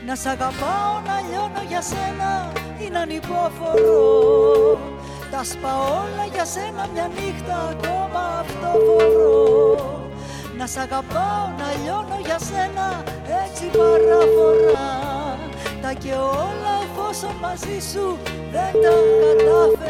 Να σ' αγαπάω, να λιώνω για σένα είναι ανυπόφορο. Τα σπάω όλα για σένα μια νύχτα ακόμα αυτό φορώ. Να σ' αγαπάω, να λιώνω για σένα έτσι παραφορά. Τα και όλα εφόσον μαζί σου δεν τα κατάφερα.